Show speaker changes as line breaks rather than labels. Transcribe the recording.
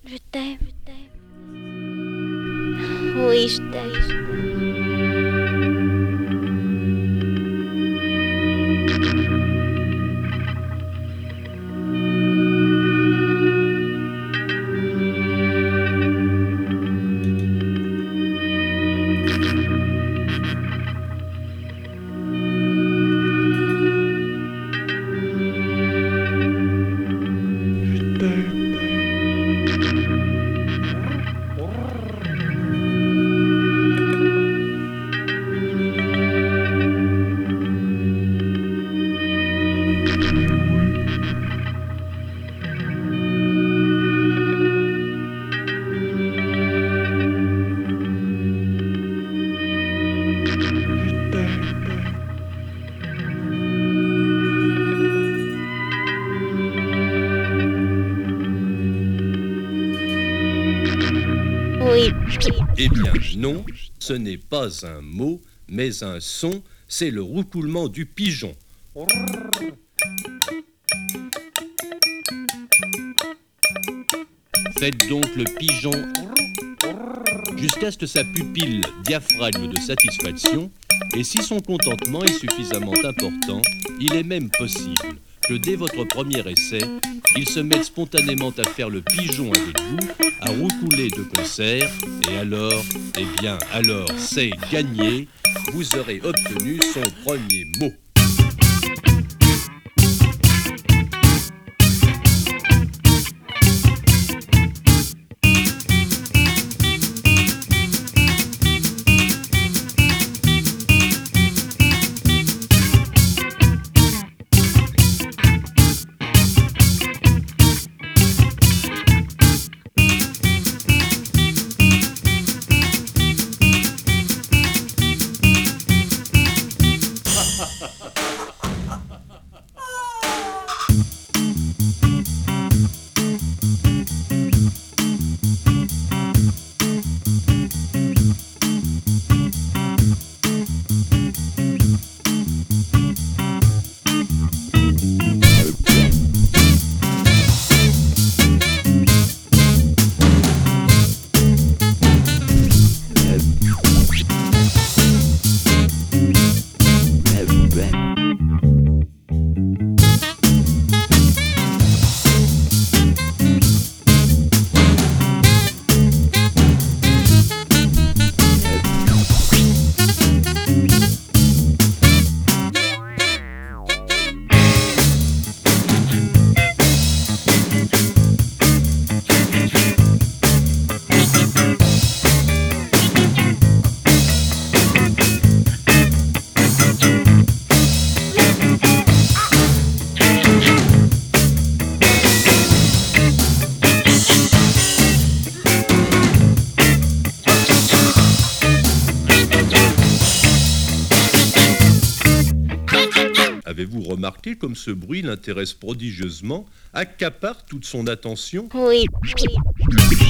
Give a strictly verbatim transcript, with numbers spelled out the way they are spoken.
je t'aime, je t'aime. Oui, je t'aime, je t'aime. Oui.
Eh bien non, ce n'est pas un mot, mais un son, c'est le roucoulement du pigeon. Faites donc le pigeon jusqu'à ce que sa pupille diaphragme de satisfaction, et si son contentement est suffisamment important, il est même possible que dès votre premier essai, il se mette spontanément à faire le pigeon avec vous, à roucouler de concert, et alors, eh bien, alors c'est gagné, vous aurez obtenu son premier mot. Avez-vous remarqué comme ce bruit l'intéresse prodigieusement, accapare toute son attention ?
Oui.